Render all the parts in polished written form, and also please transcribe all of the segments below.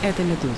Это «Медуза».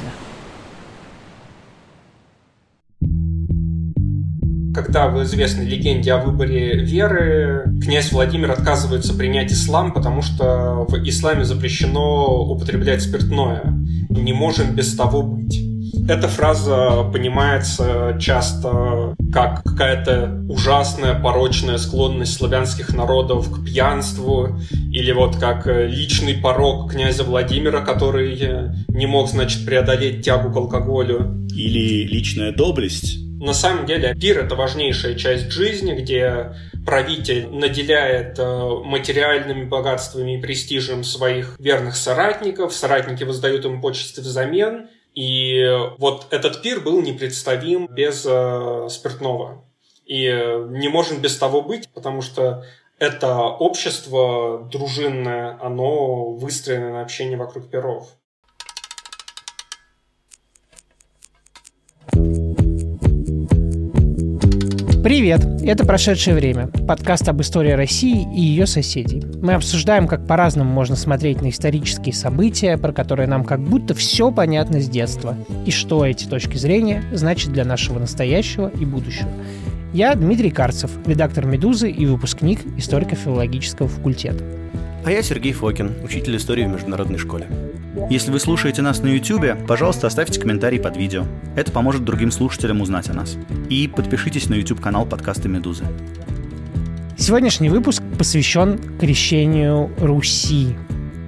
Когда в известной легенде о выборе веры князь Владимир отказывается принять ислам, потому что в исламе запрещено употреблять спиртное. «Не можем без того быть». Эта фраза понимается часто как какая-то ужасная порочная склонность славянских народов к пьянству, или вот как личный порок князя Владимира, который не мог, значит, преодолеть тягу к алкоголю. Или личная доблесть. На самом деле пир – это важнейшая часть жизни, где правитель наделяет материальными богатствами и престижем своих верных соратников, соратники воздают им почести взамен. И вот этот пир был непредставим без спиртного. И не можем без того быть, потому что это общество дружинное, оно выстроено на общении вокруг пиров. Привет! Это «Прошедшее время» – подкаст об истории России и ее соседей. Мы обсуждаем, как по-разному можно смотреть на исторические события, про которые нам как будто все понятно с детства, и что эти точки зрения значат для нашего настоящего и будущего. Я Дмитрий Карцев, редактор «Медузы» и выпускник историко-филологического факультета. А я Сергей Фокин, учитель истории в международной школе. Если вы слушаете нас на YouTube, пожалуйста, оставьте комментарий под видео. Это поможет другим слушателям узнать о нас. И подпишитесь на YouTube-канал подкаста «Медузы». Сегодняшний выпуск посвящен крещению Руси.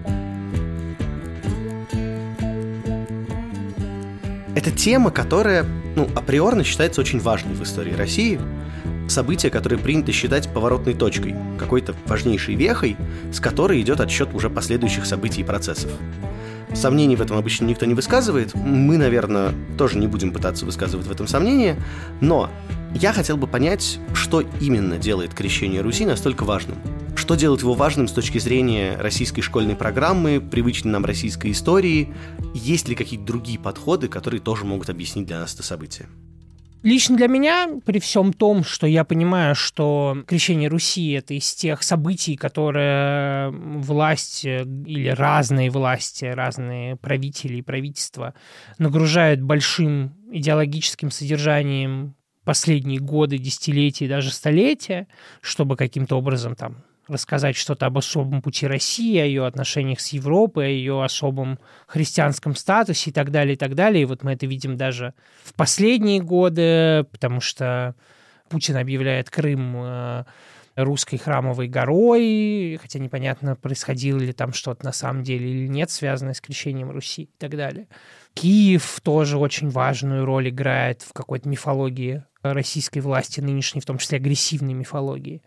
Это тема, которая, априорно считается очень важной в истории России. Событие, которое принято считать поворотной точкой, какой-то важнейшей вехой, с которой идет отсчет уже последующих событий и процессов. Сомнений в этом обычно никто не высказывает. Мы, наверное, тоже не будем пытаться высказывать в этом сомнения. Но я хотел бы понять, что именно делает крещение Руси настолько важным. Что делает его важным с точки зрения российской школьной программы, привычной нам российской истории? Есть ли какие-то другие подходы, которые тоже могут объяснить для нас это событие? Лично для меня, при всем том, что я понимаю, что крещение Руси – это из тех событий, которые власть или разные власти, разные правители и правительства нагружают большим идеологическим содержанием последние годы, десятилетия, даже столетия, чтобы каким-то образом там рассказать что-то об особом пути России, о ее отношениях с Европой, о ее особом христианском статусе и так далее, и так далее. И вот мы это видим даже в последние годы, потому что Путин объявляет Крым русской храмовой горой, хотя непонятно, происходило ли там что-то на самом деле или нет, связанное с крещением Руси и так далее. Киев тоже очень важную роль играет в какой-то мифологии российской власти нынешней, в том числе агрессивной мифологии.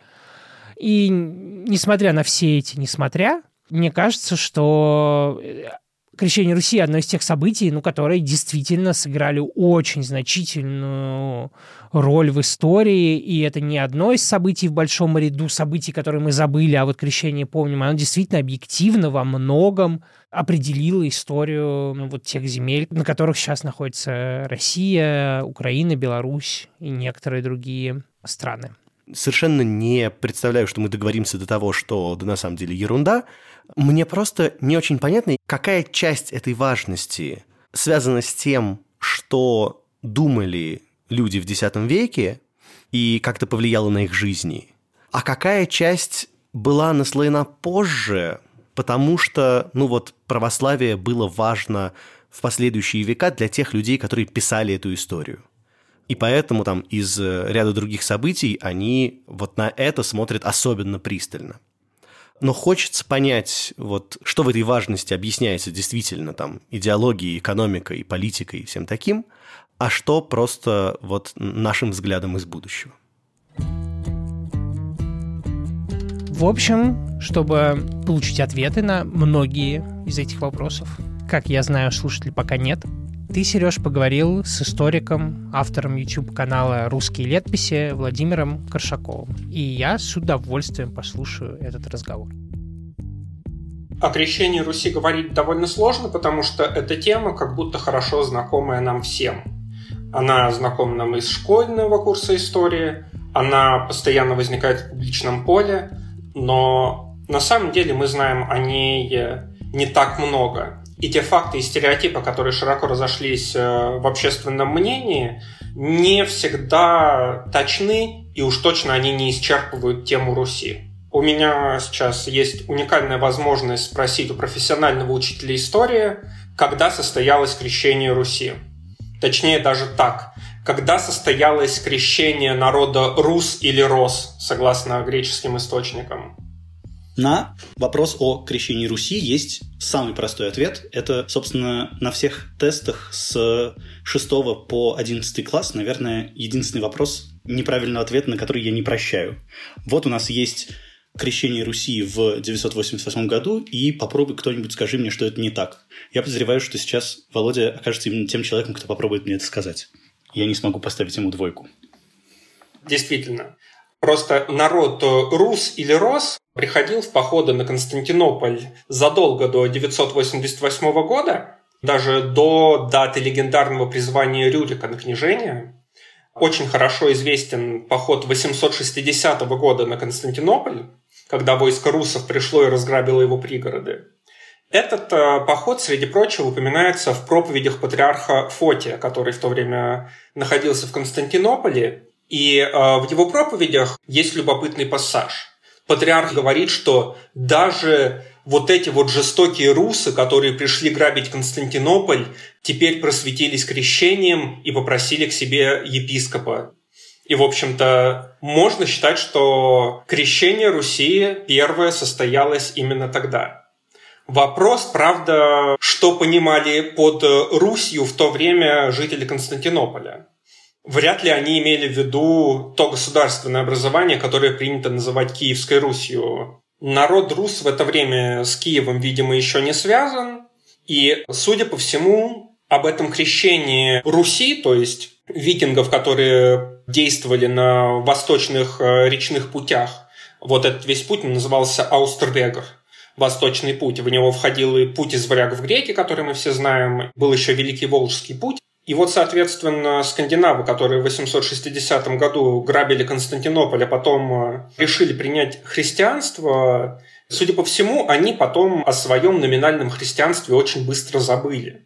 И несмотря на все эти «несмотря», мне кажется, что крещение Руси – одно из тех событий, которые действительно сыграли очень значительную роль в истории, и это не одно из событий в большом ряду событий, которые мы забыли, а вот крещение помним, оно действительно объективно во многом определило историю тех земель, на которых сейчас находится Россия, Украина, Беларусь и некоторые другие страны. Совершенно не представляю, что мы договоримся до того, что на самом деле ерунда. Мне просто не очень понятно, какая часть этой важности связана с тем, что думали люди в X веке и как-то повлияла на их жизни, а какая часть была наслоена позже, потому что, православие было важно в последующие века для тех людей, которые писали эту историю. И поэтому из ряда других событий они на это смотрят особенно пристально. Но хочется понять, что в этой важности объясняется действительно идеологией, экономикой, политикой и всем таким, а что просто нашим взглядом из будущего. В общем, чтобы получить ответы на многие из этих вопросов, как я знаю, слушателей пока нет, ты, Сереж, поговорил с историком, автором YouTube-канала «Русские летописи» Владимиром Коршаковым. И я с удовольствием послушаю этот разговор. О крещении Руси говорить довольно сложно, потому что эта тема как будто хорошо знакомая нам всем. Она знакома нам из школьного курса истории, она постоянно возникает в публичном поле, но на самом деле мы знаем о ней не так много. и те факты и стереотипы, которые широко разошлись в общественном мнении, не всегда точны, и уж точно они не исчерпывают тему Руси. У меня сейчас есть уникальная возможность спросить у профессионального учителя истории, когда состоялось крещение Руси. Точнее, даже так. Когда состоялось крещение народа Рус или Рос, согласно греческим источникам? На вопрос о крещении Руси есть самый простой ответ. Это, собственно, на всех тестах с 6 по 11 класс, наверное, единственный вопрос неправильного ответа, на который я не прощаю. Вот у нас есть крещение Руси в 988 году, и попробуй кто-нибудь скажи мне, что это не так. Я подозреваю, что сейчас Володя окажется именно тем человеком, кто попробует мне это сказать. Я не смогу поставить ему 2. Действительно. Просто народ Рус или Рос приходил в походы на Константинополь задолго до 988 года, даже до даты легендарного призвания Рюрика на княжение. Очень хорошо известен поход 860 года на Константинополь, когда войско русов пришло и разграбило его пригороды. Этот поход, среди прочего, упоминается в проповедях патриарха Фотия, который в то время находился в Константинополе. И в его проповедях есть любопытный пассаж. Патриарх говорит, что даже вот эти вот жестокие русы, которые пришли грабить Константинополь, теперь просветились крещением и попросили к себе епископа. И, в общем-то, можно считать, что крещение Руси первое состоялось именно тогда. Вопрос, правда, что понимали под Русью в то время жители Константинополя. Вряд ли они имели в виду то государственное образование, которое принято называть Киевской Русью. Народ рус в это время с Киевом, видимо, еще не связан. И, судя по всему, об этом крещении Руси, то есть викингов, которые действовали на восточных речных путях, вот этот весь путь назывался Аустервегер, Восточный путь. В него входил и путь из варягов в греки, который мы все знаем, был еще Великий Волжский путь. И вот, соответственно, скандинавы, которые в 860 году грабили Константинополь, а потом решили принять христианство, судя по всему, они потом о своем номинальном христианстве очень быстро забыли.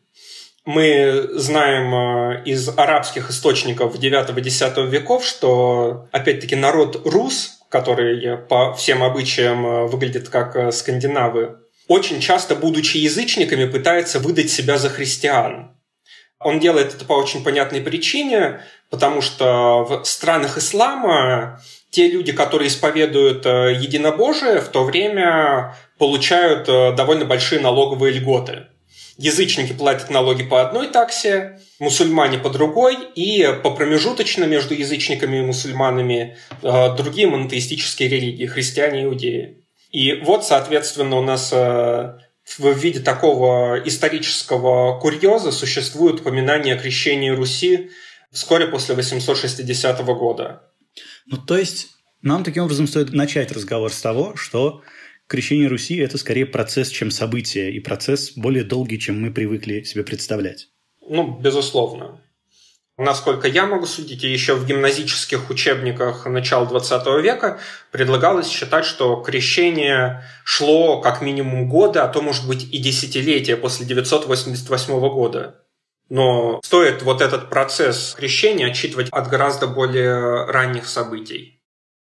Мы знаем из арабских источников IX-X веков, что, опять-таки, народ рус, который по всем обычаям выглядит как скандинавы, очень часто, будучи язычниками, пытается выдать себя за христиан. Он делает это по очень понятной причине, потому что в странах ислама те люди, которые исповедуют единобожие, в то время получают довольно большие налоговые льготы. Язычники платят налоги по одной таксе, мусульмане по другой, и по промежуточно между язычниками и мусульманами другие монотеистические религии, христиане и иудеи. И вот, соответственно, у нас в виде такого исторического курьеза существует упоминание о крещении Руси вскоре после 860 года. Ну, то есть нам таким образом стоит начать разговор с того, что крещение Руси – это скорее процесс, чем событие, и процесс более долгий, чем мы привыкли себе представлять. Ну, безусловно. Насколько я могу судить, и еще в гимназических учебниках начала XX века предлагалось считать, что крещение шло как минимум годы, а то, может быть, и десятилетия после 988 года. Но стоит вот этот процесс крещения отчитывать от гораздо более ранних событий.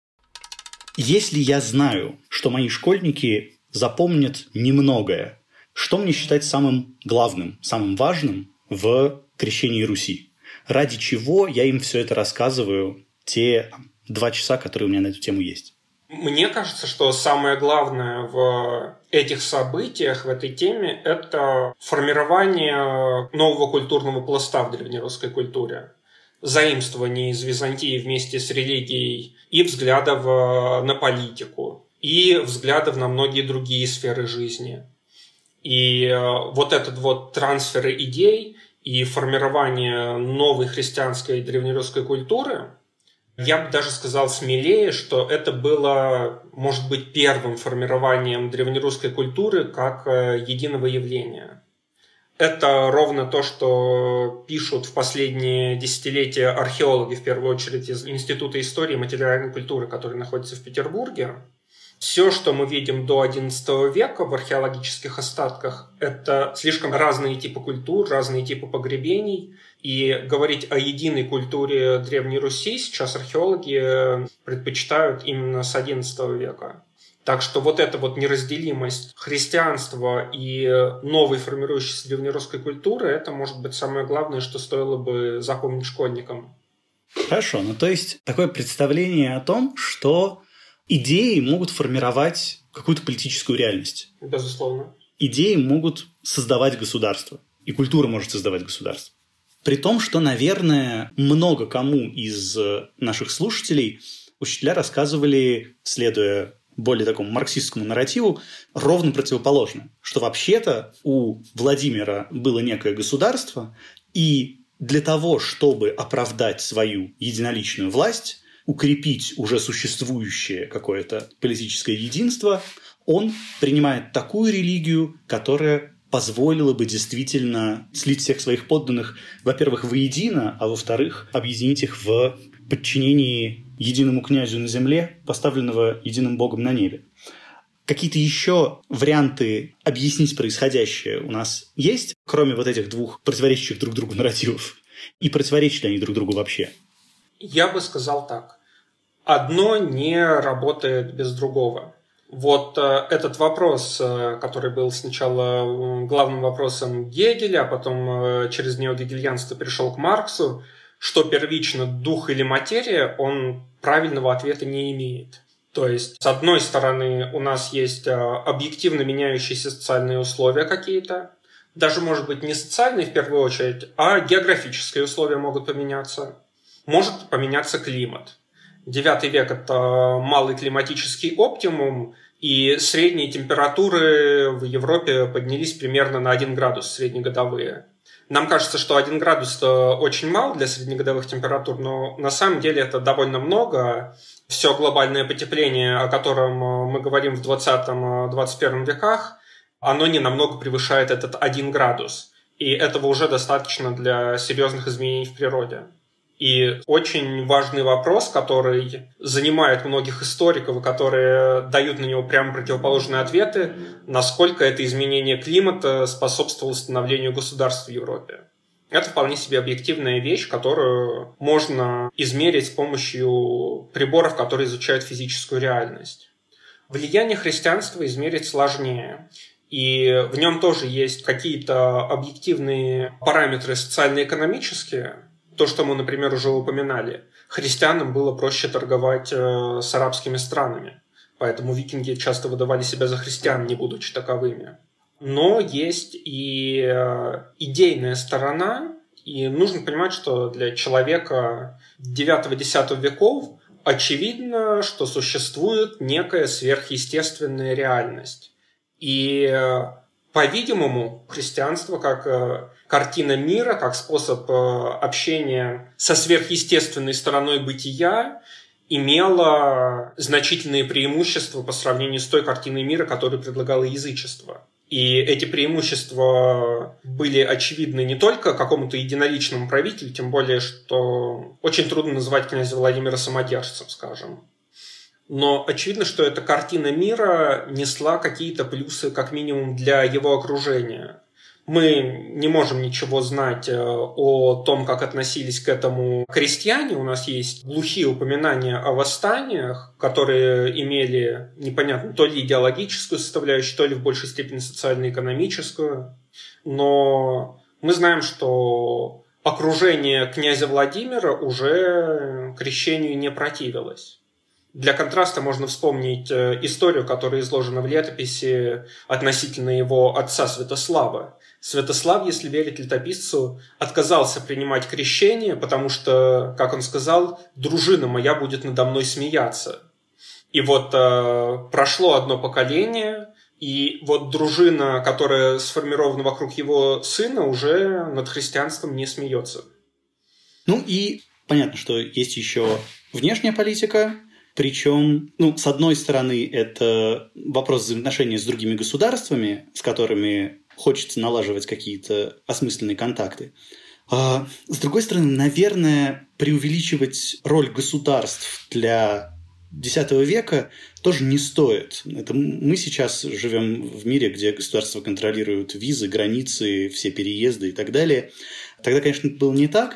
Если я знаю, что мои школьники запомнят немногое, что мне считать самым главным, самым важным в крещении Руси? Ради чего я им все это рассказываю те 2 часа, которые у меня на эту тему есть? Мне кажется, что самое главное в этих событиях, в этой теме, это формирование нового культурного пласта в древнерусской культуре. Заимствование из Византии вместе с религией и взглядов на политику, и взглядов на многие другие сферы жизни. И вот этот вот трансфер идей и формирование новой христианской древнерусской культуры, я бы даже сказал смелее, что это было, может быть, первым формированием древнерусской культуры как единого явления. Это ровно то, что пишут в последние десятилетия археологи, в первую очередь из Института истории и материальной культуры, который находится в Петербурге. Все, что мы видим до XI века в археологических остатках, это слишком разные типы культур, разные типы погребений. И говорить о единой культуре Древней Руси сейчас археологи предпочитают именно с XI века. Так что вот эта вот неразделимость христианства и новой формирующейся древнерусской культуры, это может быть самое главное, что стоило бы запомнить школьникам. Хорошо, то есть такое представление о том, что идеи могут формировать какую-то политическую реальность. Безусловно. Идеи могут создавать государство, и культура может создавать государство. При том, что, наверное, много кому из наших слушателей учителя рассказывали, следуя более такому марксистскому нарративу, ровно противоположно. Что вообще-то у Владимира было некое государство, и для того, чтобы оправдать свою единоличную власть, укрепить уже существующее какое-то политическое единство, он принимает такую религию, которая позволила бы действительно слить всех своих подданных, во-первых, воедино, а во-вторых, объединить их в подчинении единому князю на земле, поставленного единым богом на небе. Какие-то еще варианты объяснить происходящее у нас есть, кроме вот этих двух противоречащих друг другу нарративов? И противоречат ли они друг другу вообще? Я бы сказал так. Одно не работает без другого. Вот этот вопрос, который был сначала главным вопросом Гегеля, а потом через неогегельянство перешел к Марксу, что первично дух или материя, он правильного ответа не имеет. То есть, с одной стороны, у нас есть объективно меняющиеся социальные условия какие-то, даже, может быть, не социальные в первую очередь, а географические условия могут поменяться. Может поменяться климат. IX век – это малый климатический оптимум, и средние температуры в Европе поднялись примерно на 1 градус среднегодовые. Нам кажется, что 1 градус очень мало для среднегодовых температур, но на самом деле это довольно много. Все глобальное потепление, о котором мы говорим в 20-21 веках, оно не намного превышает этот 1 градус. И этого уже достаточно для серьезных изменений в природе. И очень важный вопрос, который занимает многих историков, и которые дают на него прямо противоположные ответы, насколько это изменение климата способствовало становлению государств в Европе. Это вполне себе объективная вещь, которую можно измерить с помощью приборов, которые изучают физическую реальность. Влияние христианства измерить сложнее. И в нем тоже есть какие-то объективные параметры социально-экономические. То, что мы, например, уже упоминали. Христианам было проще торговать с арабскими странами. Поэтому викинги часто выдавали себя за христиан, не будучи таковыми. Но есть и идейная сторона. И нужно понимать, что для человека IX-X веков очевидно, что существует некая сверхъестественная реальность. И, по-видимому, христианство как картина мира, как способ общения со сверхъестественной стороной бытия имела значительные преимущества по сравнению с той картиной мира, которую предлагало язычество. И эти преимущества были очевидны не только какому-то единоличному правителю, тем более, что очень трудно называть князя Владимира самодержцем, скажем. Но очевидно, что эта картина мира несла какие-то плюсы, как минимум, для его окружения. Мы не можем ничего знать о том, как относились к этому крестьяне. У нас есть глухие упоминания о восстаниях, которые имели, непонятно, то ли идеологическую составляющую, то ли в большей степени социально-экономическую. Но мы знаем, что окружение князя Владимира уже крещению не противилось. Для контраста можно вспомнить историю, которая изложена в летописи относительно его отца Святослава. Святослав, если верить летописцу, отказался принимать крещение, потому что, как он сказал, дружина моя будет надо мной смеяться. И вот прошло одно поколение, и вот дружина, которая сформирована вокруг его сына, уже над христианством не смеется. Ну и понятно, что есть еще внешняя политика. Причем, с одной стороны, это вопрос взаимоотношений с другими государствами, с которыми хочется налаживать какие-то осмысленные контакты. А с другой стороны, наверное, преувеличивать роль государств для X века тоже не стоит. Это мы сейчас живем в мире, где государство контролирует визы, границы, все переезды и так далее. Тогда, конечно, это было не так,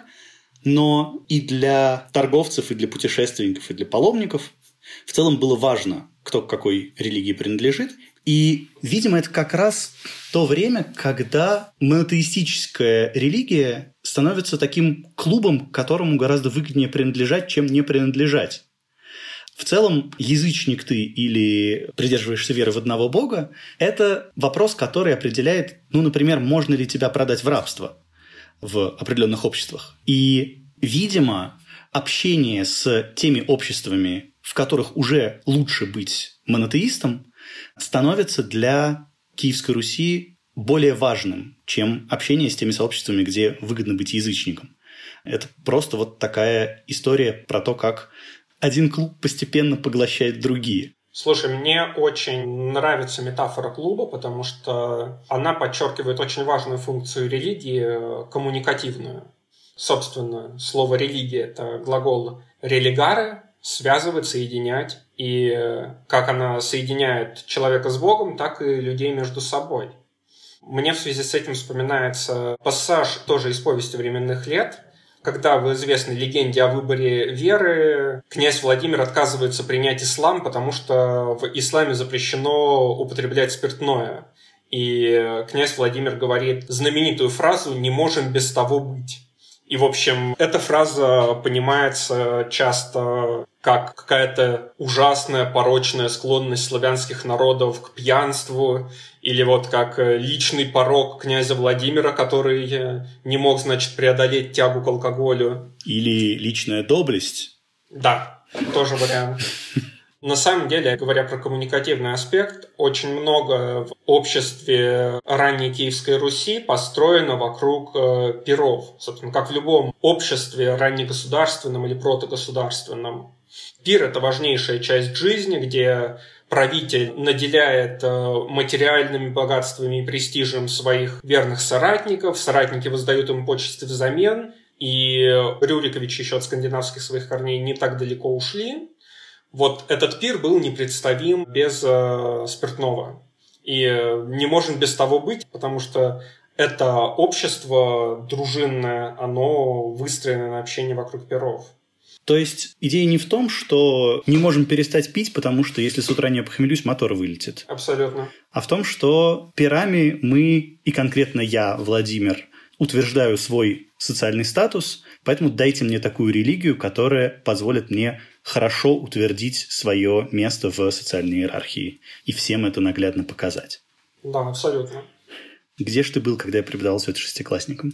но и для торговцев, и для путешественников, и для паломников в целом было важно, кто к какой религии принадлежит. И, видимо, это как раз то время, когда монотеистическая религия становится таким клубом, к которому гораздо выгоднее принадлежать, чем не принадлежать. В целом, язычник ты или придерживаешься веры в одного бога – это вопрос, который определяет, например, можно ли тебя продать в рабство в определенных обществах. И, видимо, общение с теми обществами, в которых уже лучше быть монотеистом, становится для Киевской Руси более важным, чем общение с теми сообществами, где выгодно быть язычником. Это просто вот такая история про то, как один клуб постепенно поглощает другие. Слушай, мне очень нравится метафора клуба, потому что она подчеркивает очень важную функцию религии – коммуникативную. Собственно, слово «религия» – это глагол «религаре» – связывать, соединять. И как она соединяет человека с Богом, так и людей между собой. Мне в связи с этим вспоминается пассаж тоже из «Повести временных лет», когда в известной легенде о выборе веры князь Владимир отказывается принять ислам, потому что в исламе запрещено употреблять спиртное. И князь Владимир говорит знаменитую фразу «не можем без того быть». И, в общем, эта фраза понимается часто как какая-то ужасная, порочная склонность славянских народов к пьянству, или вот как личный порок князя Владимира, который не мог, значит, преодолеть тягу к алкоголю. Или личная доблесть. Да, тоже вариант. На самом деле, говоря про коммуникативный аспект, очень много в обществе ранней Киевской Руси построено вокруг пиров. Собственно, как в любом обществе раннегосударственном или протогосударственном. Пир – это важнейшая часть жизни, где правитель наделяет материальными богатствами и престижем своих верных соратников, соратники воздают ему почести взамен, и Рюриковичи еще от скандинавских своих корней не так далеко ушли. Вот этот пир был непредставим без спиртного. И не можем без того быть, потому что это общество дружинное, оно выстроено на общении вокруг пиров. То есть идея не в том, что не можем перестать пить, потому что если с утра не похмелюсь, мотор вылетит. Абсолютно. А в том, что пирами мы, и конкретно я, Владимир, утверждаю свой социальный статус, поэтому дайте мне такую религию, которая позволит мне хорошо утвердить свое место в социальной иерархии и всем это наглядно показать. Да, абсолютно. Где ж ты был, когда я преподавал все это шестиклассникам?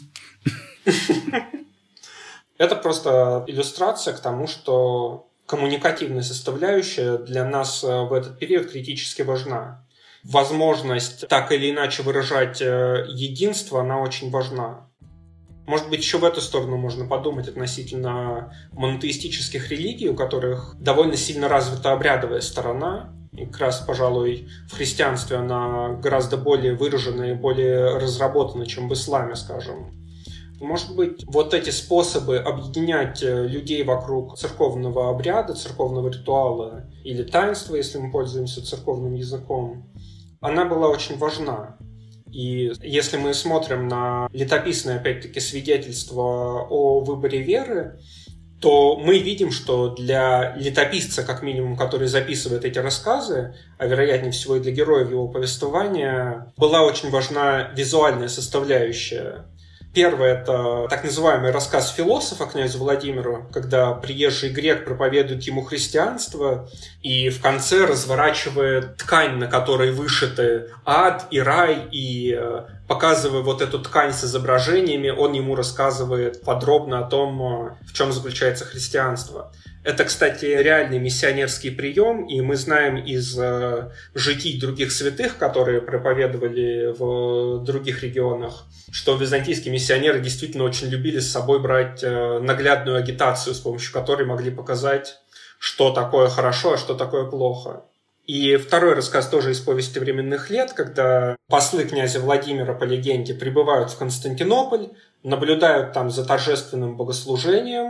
Это просто иллюстрация к тому, что коммуникативная составляющая для нас в этот период критически важна. Возможность так или иначе выражать единство, она очень важна. Может быть, еще в эту сторону можно подумать относительно монотеистических религий, у которых довольно сильно развита обрядовая сторона. И как раз, пожалуй, в христианстве она гораздо более выражена и более разработана, чем в исламе, скажем. Может быть, вот эти способы объединять людей вокруг церковного обряда, церковного ритуала или таинства, если мы пользуемся церковным языком, она была очень важна. И если мы смотрим на летописные, опять-таки, свидетельства о выборе веры, то мы видим, что для летописца, как минимум, который записывает эти рассказы, а вероятнее всего и для героев его повествования, была очень важна визуальная составляющая. Первое – это так называемый рассказ философа князю Владимиру, когда приезжий грек проповедует ему христианство и в конце разворачивает ткань, на которой вышиты ад и рай, и показывая вот эту ткань с изображениями, он ему рассказывает подробно о том, в чем заключается христианство. Это, кстати, реальный миссионерский прием, и мы знаем из житий других святых, которые проповедовали в других регионах, что византийские миссионеры действительно очень любили с собой брать наглядную агитацию, с помощью которой могли показать, что такое хорошо, а что такое плохо. И второй рассказ тоже из «Повести временных лет», когда послы князя Владимира, по легенде, прибывают в Константинополь, наблюдают там за торжественным богослужением,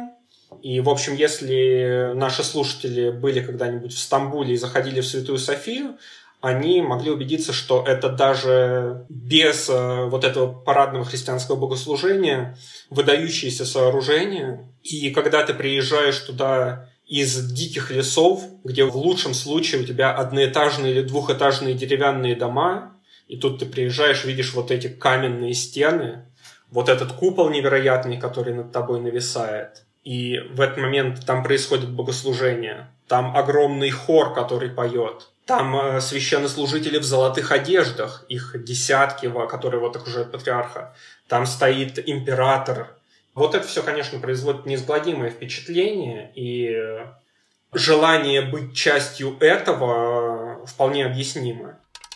И, в общем, если наши слушатели были когда-нибудь в Стамбуле и заходили в Святую Софию, они могли убедиться, что это даже без вот этого парадного христианского богослужения выдающееся сооружение. И когда ты приезжаешь туда из диких лесов, где в лучшем случае у тебя одноэтажные или двухэтажные деревянные дома, и тут ты приезжаешь, видишь вот эти каменные стены, вот этот купол невероятный, который над тобой нависает. И в этот момент там происходит богослужение. Там огромный хор, который поет. Там священнослужители в золотых одеждах, их десятки, которые вот окружают патриарха. Там стоит император. Вот это все, конечно, производит неизгладимое впечатление. И желание быть частью этого вполне объяснимо.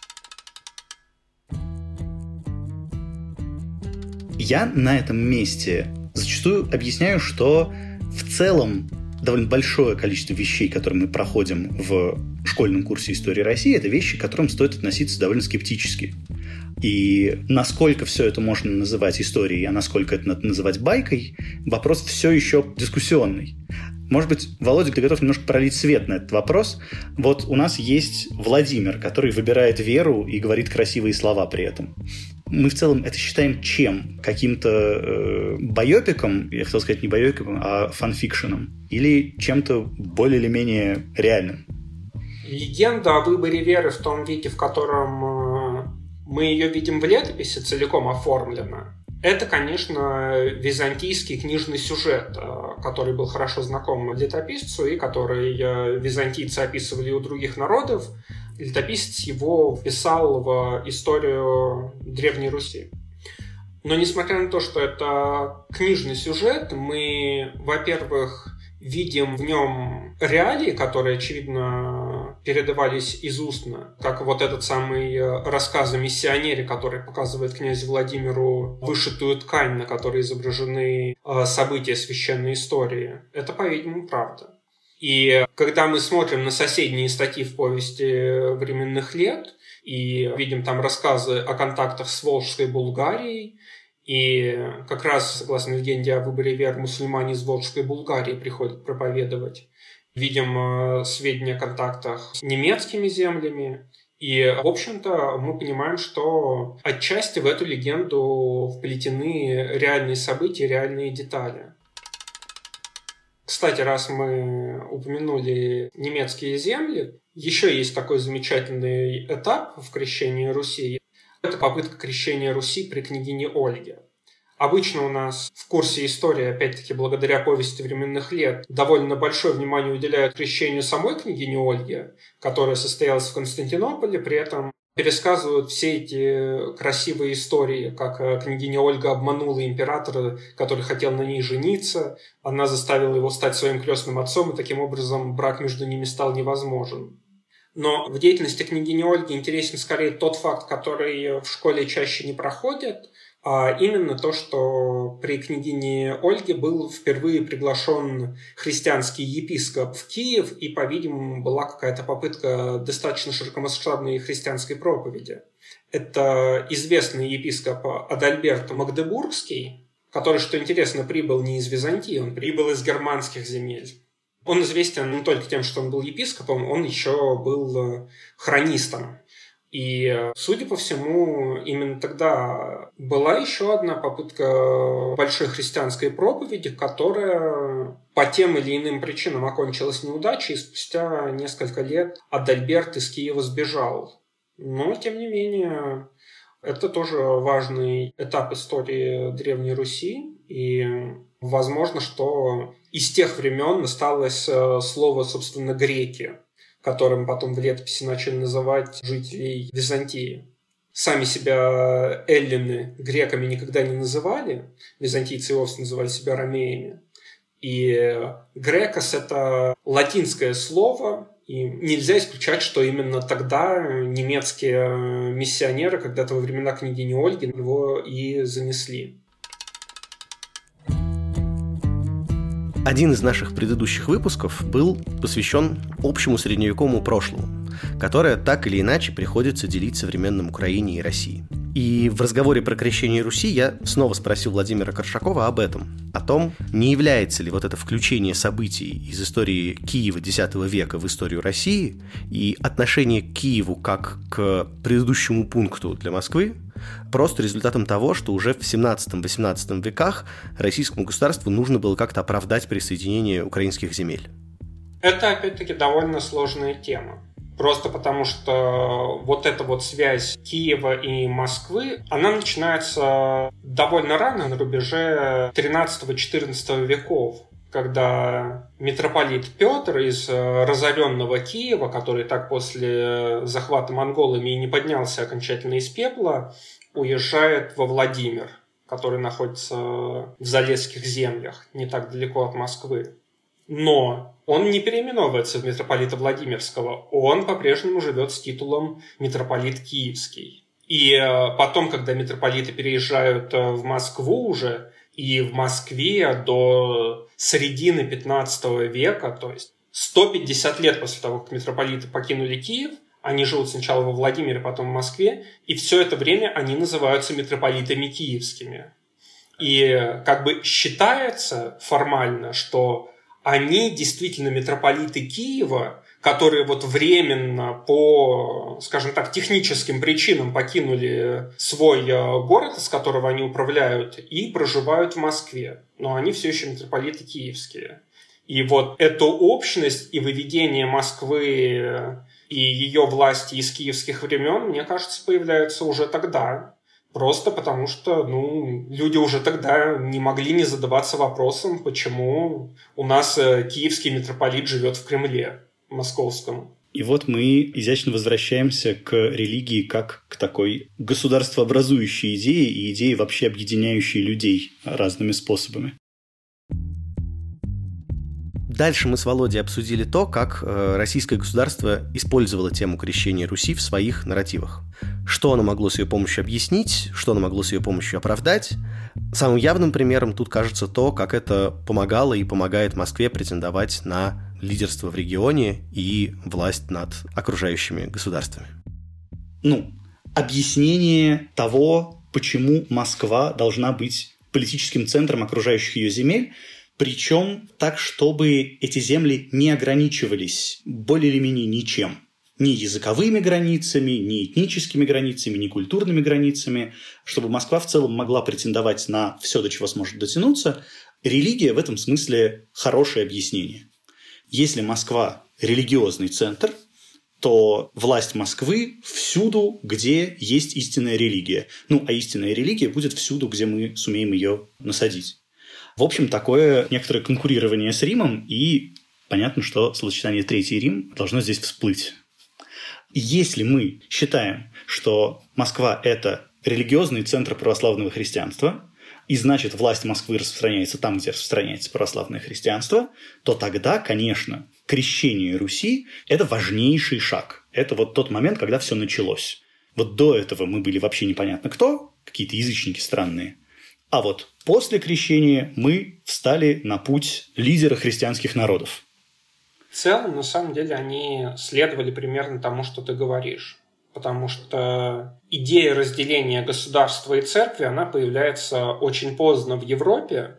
Я на этом месте зачастую объясняю, что в целом довольно большое количество вещей, которые мы проходим в школьном курсе истории России, это вещи, к которым стоит относиться довольно скептически. И насколько все это можно называть историей, а насколько это надо называть байкой, вопрос все еще дискуссионный. Может быть, Володя, ты готов немножко пролить свет на этот вопрос? Вот у нас есть Владимир, который выбирает веру и говорит красивые слова при этом. Мы в целом это считаем чем? Каким-то байопиком, я хотел сказать не байопиком, а фанфикшеном? Или чем-то более или менее реальным? Легенда о выборе веры в том виде, в котором мы ее видим в летописи, целиком оформлена, это, конечно, византийский книжный сюжет, который был хорошо знаком летописцу и который византийцы описывали у других народов. Летописец его вписал в историю Древней Руси. Но несмотря на то, что это книжный сюжет, мы, во-первых, видим в нем реалии, которые, очевидно, передавались из устно, как вот этот самый рассказ о миссионере, который показывает князю Владимиру вышитую ткань, на которой изображены события священной истории. Это, по-видимому, правда. И когда мы смотрим на соседние статьи в повести временных лет и видим там рассказы о контактах с Волжской Булгарией, и как раз, согласно легенде о выборе вер, мусульмане из Волжской Булгарии приходят проповедовать. Видим сведения о контактах с немецкими землями. И, в общем-то, мы понимаем, что отчасти в эту легенду вплетены реальные события, реальные детали. Кстати, раз мы упомянули немецкие земли, еще есть такой замечательный этап в крещении Руси. Это попытка крещения Руси при княгине Ольге. Обычно у нас в курсе истории, опять-таки, благодаря повести временных лет, довольно большое внимание уделяют крещению самой княгини Ольги, которая состоялась в Константинополе, при этом пересказывают все эти красивые истории, как княгиня Ольга обманула императора, который хотел на ней жениться, она заставила его стать своим крестным отцом, и таким образом брак между ними стал невозможен. Но в деятельности княгини Ольги интересен скорее тот факт, который в школе чаще не проходит, а именно то, что при княгине Ольге был впервые приглашен христианский епископ в Киев, и, по-видимому, была какая-то попытка достаточно широкомасштабной христианской проповеди. Это известный епископ Адальберт Магдебургский, который, что интересно, прибыл не из Византии, он прибыл из германских земель. Он известен не только тем, что он был епископом, он еще был хронистом. И, судя по всему, именно тогда была еще одна попытка большой христианской проповеди, которая по тем или иным причинам окончилась неудачей, и спустя несколько лет Адальберт из Киева сбежал. Но, тем не менее, это тоже важный этап истории Древней Руси, и возможно, что из тех времен осталось слово, собственно, греки, которым потом в летописи начали называть жителей Византии. Сами себя эллины греками никогда не называли, византийцы и вовсе называли себя ромеями. И грекос – это латинское слово, и нельзя исключать, что именно тогда немецкие миссионеры, когда-то во времена княгини Ольги, его и занесли. Один из наших предыдущих выпусков был посвящен общему средневековому прошлому, которое так или иначе приходится делить современным Украине и России. И в разговоре про крещение Руси я снова спросил Владимира Коршакова об этом, о том, не является ли вот это включение событий из истории Киева X века в историю России и отношение к Киеву как к предыдущему пункту для Москвы просто результатом того, что уже в 17-18 веках российскому государству нужно было как-то оправдать присоединение украинских земель. Это, опять-таки, довольно сложная тема. Просто потому, что вот эта вот связь Киева и Москвы, она начинается довольно рано, на рубеже 13-14 веков, когда митрополит Петр из разоренного Киева, который так после захвата монголами и не поднялся окончательно из пепла, уезжает во Владимир, который находится в Залесских землях, не так далеко от Москвы. Но он не переименовывается в митрополита Владимирского, он по-прежнему живет с титулом митрополит Киевский. И потом, когда митрополиты переезжают в Москву уже, и в Москве до середины 15 века, то есть 150 лет после того, как митрополиты покинули Киев, они живут сначала во Владимире, потом в Москве, и все это время они называются митрополитами киевскими. И как бы считается формально, что они действительно митрополиты Киева, которые вот временно по, скажем так, техническим причинам покинули свой город, из которого они управляют, и проживают в Москве. Но они все еще митрополиты киевские. И вот эту общность и выведение Москвы и ее власти из киевских времен, мне кажется, появляются уже тогда. Просто потому что люди уже тогда не могли не задаваться вопросом, почему у нас киевский митрополит живет в Кремле московском. И вот мы изящно возвращаемся к религии как к такой государствообразующей идее и идее, вообще объединяющей людей разными способами. Дальше мы с Володей обсудили то, как российское государство использовало тему крещения Руси в своих нарративах. Что оно могло с ее помощью объяснить, что оно могло с ее помощью оправдать. Самым явным примером тут кажется то, как это помогало и помогает Москве претендовать на лидерство в регионе и власть над окружающими государствами. Объяснение того, почему Москва должна быть политическим центром окружающих ее земель, причем так, чтобы эти земли не ограничивались более или менее ничем. Ни языковыми границами, ни этническими границами, ни культурными границами, чтобы Москва в целом могла претендовать на все, до чего сможет дотянуться. Религия в этом смысле хорошее объяснение. Если Москва религиозный центр, то власть Москвы всюду, где есть истинная религия. А истинная религия будет всюду, где мы сумеем ее насадить. В общем, такое некоторое конкурирование с Римом, и понятно, что словосочетание «Третий Рим» должно здесь всплыть. Если мы считаем, что Москва – это религиозный центр православного христианства, и значит, власть Москвы распространяется там, где распространяется православное христианство, то тогда, конечно, крещение Руси – это важнейший шаг. Это вот тот момент, когда все началось. Вот до этого мы были вообще непонятно кто, какие-то язычники странные. А вот после крещения мы встали на путь лидера христианских народов. В целом, на самом деле, они следовали примерно тому, что ты говоришь. Потому что идея разделения государства и церкви, она появляется очень поздно в Европе,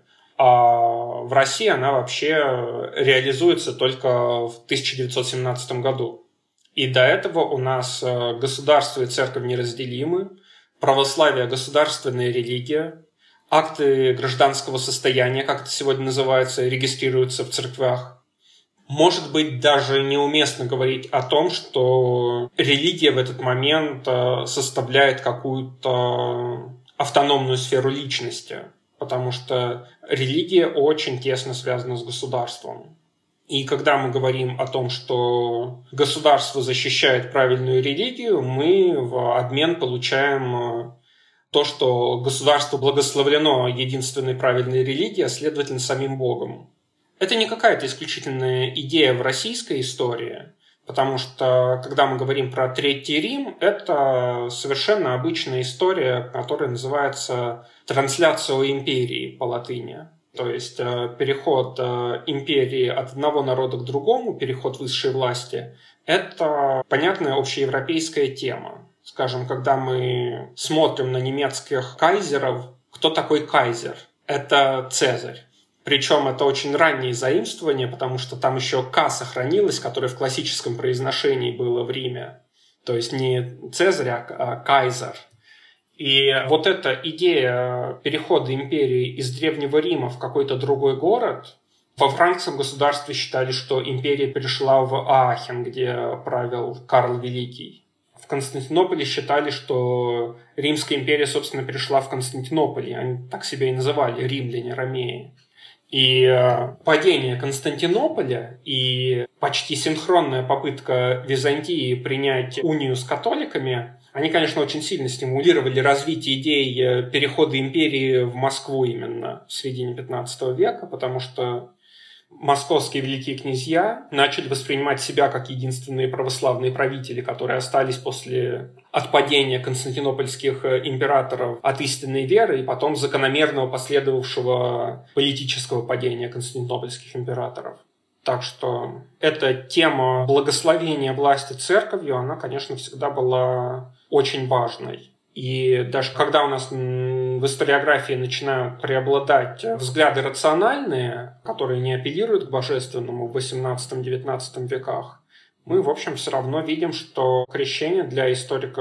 а в России она вообще реализуется только в 1917 году. И до этого у нас государство и церковь неразделимы, православие – государственная религия, акты гражданского состояния, как это сегодня называется, регистрируются в церквях. Может быть, даже неуместно говорить о том, что религия в этот момент составляет какую-то автономную сферу личности, потому что религия очень тесно связана с государством. И когда мы говорим о том, что государство защищает правильную религию, мы в обмен получаем то, что государство благословлено единственной правильной религией, а следовательно, самим Богом. Это не какая-то исключительная идея в российской истории, потому что, когда мы говорим про Третий Рим, это совершенно обычная история, которая называется «трансляцио империи» по латыни. То есть переход империи от одного народа к другому, переход высшей власти – это понятная общеевропейская тема. Скажем, когда мы смотрим на немецких кайзеров, кто такой кайзер? Это Цезарь. Причем это очень раннее заимствование, потому что там еще «к» сохранилось, которое в классическом произношении было в Риме. То есть не Цезарь, а кайзер. И вот эта идея перехода империи из Древнего Рима в какой-то другой город, во франкском государстве считали, что империя перешла в Аахен, где правил Карл Великий. В Константинополе считали, что Римская империя, собственно, перешла в Константинополь. Они так себя и называли, римляне, ромеи. И падение Константинополя и почти синхронная попытка Византии принять унию с католиками, они, конечно, очень сильно стимулировали развитие идей перехода империи в Москву именно в середине XV века, потому что московские великие князья начали воспринимать себя как единственные православные правители, которые остались после отпадения константинопольских императоров от истинной веры и потом закономерного последовавшего политического падения константинопольских императоров. Так что эта тема благословения власти церковью, она, конечно, всегда была очень важной. И даже когда у нас в историографии начинают преобладать взгляды рациональные, которые не апеллируют к божественному в XVIII-XIX веках, мы, в общем, все равно видим, что крещение для историка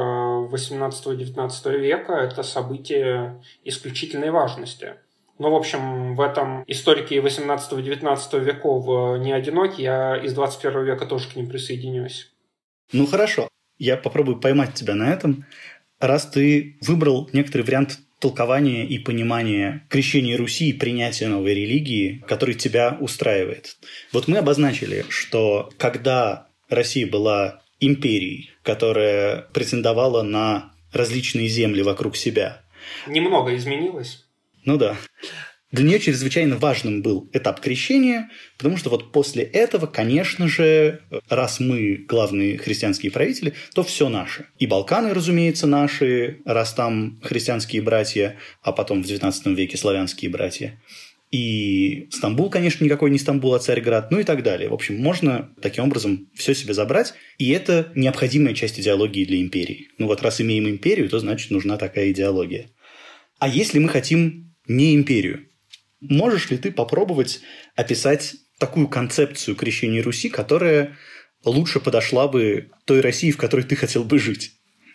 XVIII-XIX века – это событие исключительной важности. Но, в общем, в этом историки XVIII-XIX веков не одиноки, я из XXI века тоже к ним присоединюсь. Ну хорошо, я попробую поймать тебя на этом. Раз ты выбрал некоторый вариант толкования и понимания крещения Руси и принятия новой религии, который тебя устраивает. Вот мы обозначили, что когда Россия была империей, которая претендовала на различные земли вокруг себя. Немного изменилось. Ну да. Для нее чрезвычайно важным был этап крещения, потому что вот после этого, конечно же, раз мы главные христианские правители, то все наше. И Балканы, разумеется, наши, раз там христианские братья, а потом в XIX веке славянские братья. И Стамбул, конечно, никакой не Стамбул, а Царьград, ну и так далее. В общем, можно таким образом все себе забрать, и это необходимая часть идеологии для империи. Ну вот раз имеем империю, то значит нужна такая идеология. А если мы хотим не империю, можешь ли ты попробовать описать такую концепцию крещения Руси, которая лучше подошла бы той России, в которой ты хотел бы жить?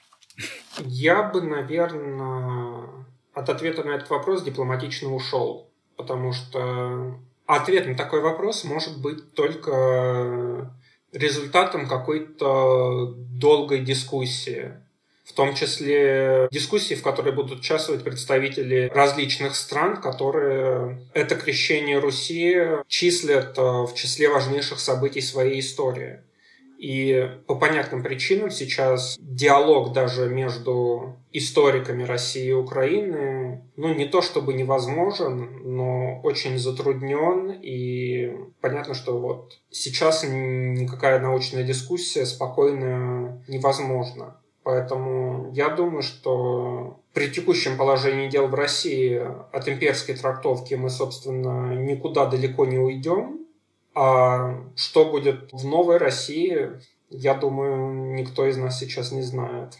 Я бы, наверное, от ответа на этот вопрос дипломатично ушел. Потому что ответ на такой вопрос может быть только результатом какой-то долгой дискуссии. В том числе дискуссии, в которой будут участвовать представители различных стран, которые это крещение Руси числят в числе важнейших событий своей истории. И по понятным причинам сейчас диалог даже между историками России и Украины, не то чтобы невозможен, но очень затруднен. И понятно, что вот сейчас никакая научная дискуссия спокойно невозможна. Поэтому я думаю, что при текущем положении дел в России от имперской трактовки мы, собственно, никуда далеко не уйдем. А что будет в новой России, я думаю, никто из нас сейчас не знает.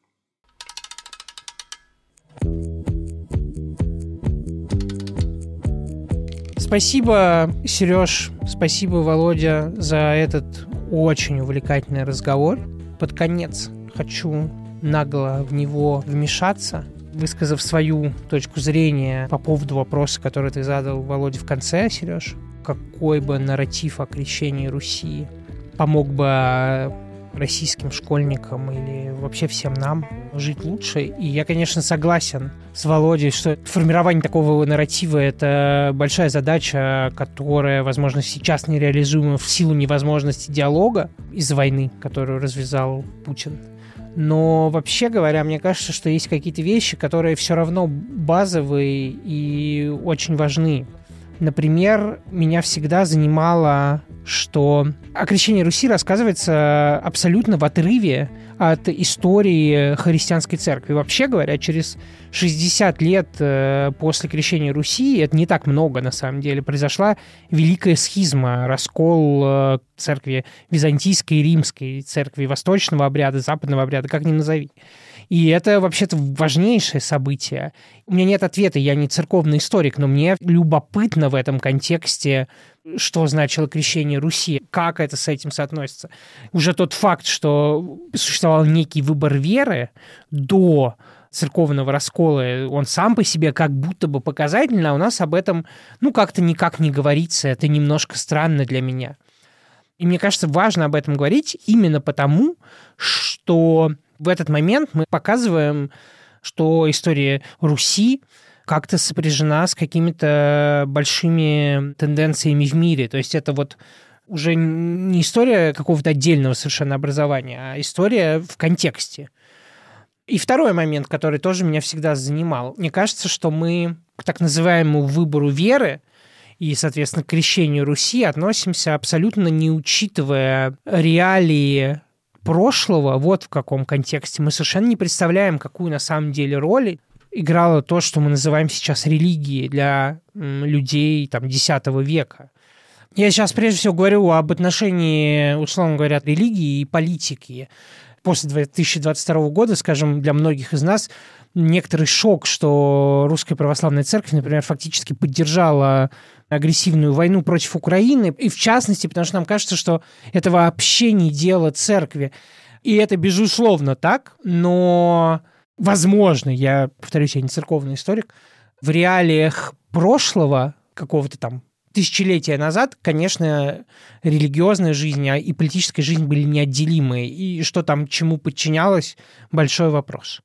Спасибо, Сереж, спасибо, Володя, за этот очень увлекательный разговор. Под конец хочу нагло в него вмешаться, высказав свою точку зрения по поводу вопроса, который ты задал, Володе, в конце, Сереж. Какой бы нарратив о крещении Руси помог бы российским школьникам или вообще всем нам жить лучше. И я, конечно, согласен с Володей, что формирование такого нарратива – это большая задача, которая, возможно, сейчас нереализуема в силу невозможности диалога из-за войны, которую развязал Путин. Но вообще говоря, мне кажется, что есть какие-то вещи, которые все равно базовые и очень важны. Например, меня всегда занимало, что о крещении Руси рассказывается абсолютно в отрыве от истории христианской церкви. Вообще говоря, через 60 лет после крещения Руси, это не так много на самом деле, произошла великая схизма, раскол церкви византийской и римской, церкви восточного обряда, западного обряда, как ни назови. И это вообще-то важнейшее событие. У меня нет ответа, я не церковный историк, но мне любопытно в этом контексте, что значило крещение Руси, как это с этим соотносится. Уже тот факт, что существовал некий выбор веры до церковного раскола, он сам по себе как будто бы показательный, а у нас об этом, как-то никак не говорится. Это немножко странно для меня. И мне кажется, важно об этом говорить именно потому, что в этот момент мы показываем, что история Руси как-то сопряжена с какими-то большими тенденциями в мире. То есть это вот уже не история какого-то отдельного совершенно образования, а история в контексте. И второй момент, который тоже меня всегда занимал. Мне кажется, что мы к так называемому выбору веры и, соответственно, к крещению Руси относимся абсолютно не учитывая реалии прошлого, вот в каком контексте. Мы совершенно не представляем, какую на самом деле роль играло то, что мы называем сейчас религией для людей X века. Я сейчас прежде всего говорю об отношении, условно говоря, религии и политики. После 2022 года, скажем, для многих из нас некоторый шок, что Русская Православная Церковь, например, фактически поддержала агрессивную войну против Украины, и в частности, потому что нам кажется, что это вообще не дело церкви. И это, безусловно, так, но, возможно, я, повторюсь, я не церковный историк, в реалиях прошлого, какого-то там тысячелетия назад, конечно, религиозная жизнь и политическая жизнь были неотделимы, и что там чему подчинялось – большой вопрос.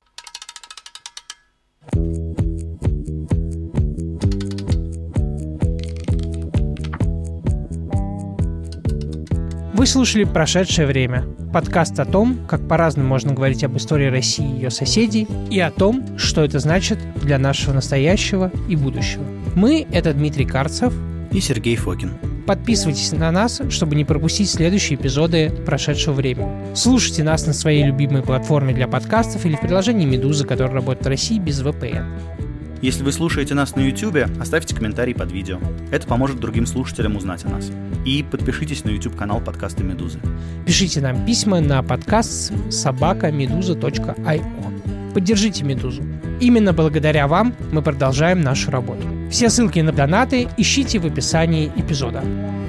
Вы слушали «Прошедшее время» – подкаст о том, как по-разному можно говорить об истории России и ее соседей, и о том, что это значит для нашего настоящего и будущего. Мы – это Дмитрий Карцев и Сергей Фокин. Подписывайтесь на нас, чтобы не пропустить следующие эпизоды «Прошедшего времени». Слушайте нас на своей любимой платформе для подкастов или в приложении «Медуза», которое работает в России без VPN. Если вы слушаете нас на YouTube, оставьте комментарий под видео. Это поможет другим слушателям узнать о нас. И подпишитесь на YouTube-канал подкаста «Медузы». Пишите нам письма на podcast@meduza.io. Поддержите «Медузу». Именно благодаря вам мы продолжаем нашу работу. Все ссылки на донаты ищите в описании эпизода.